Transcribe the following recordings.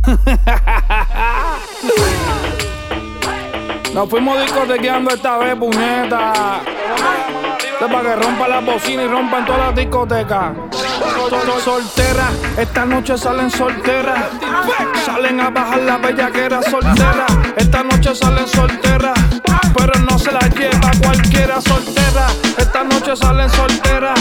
Nos fuimos discotequeando esta vez, puñeta. Esto es para que rompan las bocinas y rompan todas las discotecas. Solteras, esta noche salen solteras. Salen a bajar la bellaquera soltera. Esta noche salen solteras, pero no se las lleva cualquiera soltera. Esta noche salen solteras.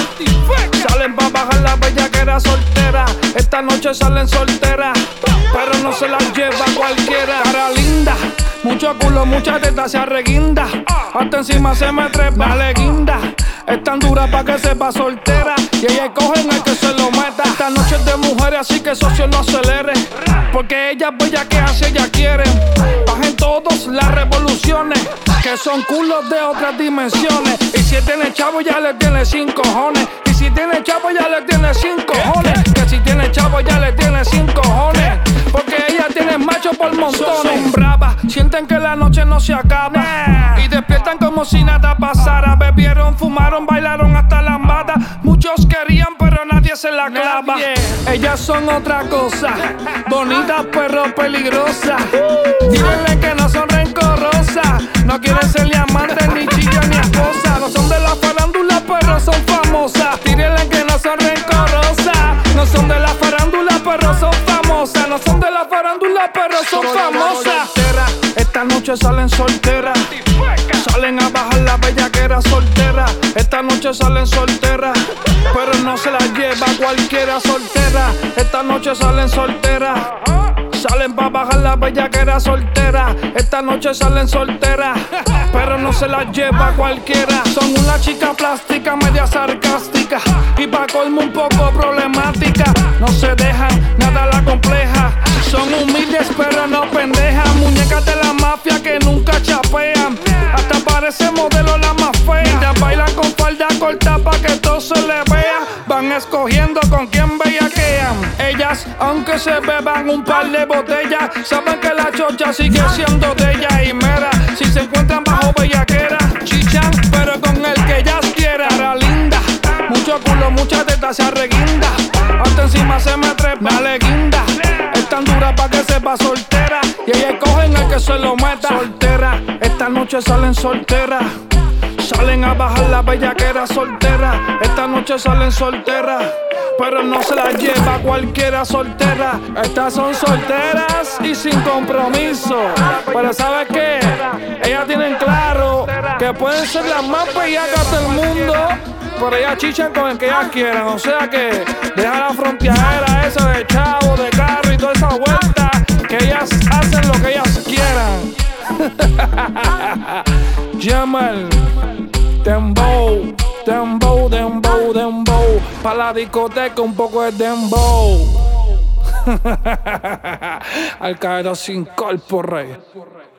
Salen para bajar la bellaquera soltera. Esta noche salen solteras, pero no se las lleva cualquiera. Cara linda, mucho culo, mucha teta se arreguinda. Hasta encima se me trepa, vale guinda. Es tan dura pa' que sepa soltera. Y ella cogen el que se lo meta. Esta noche es de mujeres, así que socio no acelere. Porque ellas bellaquean si ellas quieren. Bajen todos las revoluciones, que son culos de otras dimensiones. Y si tiene chavo ya le tiene 5 cojones. Y si tiene chavo ya le tiene 5 cojones. Que si tiene chavo ya le tiene 5 cojones. Porque ellas tienen machos por montones. Son bravas, sienten que la noche no se acaba. Y despiertan como si nada pasara. Bebieron, fumaron, bailaron hasta lambada. Muchos querían pero nadie se la clava. Ellas son otra cosa, bonitas pero peligrosas. Díganle que no son rencorosas. No quieren ser ni amantes, ni chicas, ni esposas. No son de la farándula pero son famosas. Díganle que no son rencorosas. No son de la farándula pero son famosas. No son de la farándula pero son famosas. Esta noche salen solteras. Salen a bajar la bellaquera soltera. Esta noche salen solteras, pero no se las lleva cualquiera soltera. Esta noche salen solteras. Salen pa' bajar la bellaquera soltera. Esta noche salen solteras, pero no se las lleva cualquiera. Son una chica plástica, media sarcástica, y pa' colmo un poco problemática. No se dejan, nada la compleja. Son humildes pero no pendejas. Muñecas de la mafia que nunca chapean. Hasta parece modelo la más fea. Mientras bailan con falda corta pa' que todo se le vea. Van escogiendo con quién bellaquean. Ellas, aunque se beban un par de botellas, saben que la chocha sigue siendo de ella. Y mera, si se encuentran bajo bellaquera, chichan, pero con el que ellas quieran. Cara linda, mucho culo, mucha teta se arreguinda. Hasta encima se me trepa, vale guinda. Es tan dura pa' que sepa soltera. Y ellas cogen el que se lo meta. Soltera, esta noche salen solteras. Salen a bajar la bellaquera soltera. Esta noche salen solteras, pero no se las lleva cualquiera soltera. Estas son solteras y sin compromiso. Pero ¿sabes qué? Ellas tienen claro que pueden ser las más bellacas del mundo, pero ellas chichan con el que ellas quieran. O sea que deja la fronteadera esa de chavo, de carro y toda esa vuelta. Que ellas hacen lo que ellas quieran. Jamal, dembow, dembow, dembow, dembow. Pa' la discoteca un poco de dembow. Al caer sin corpore.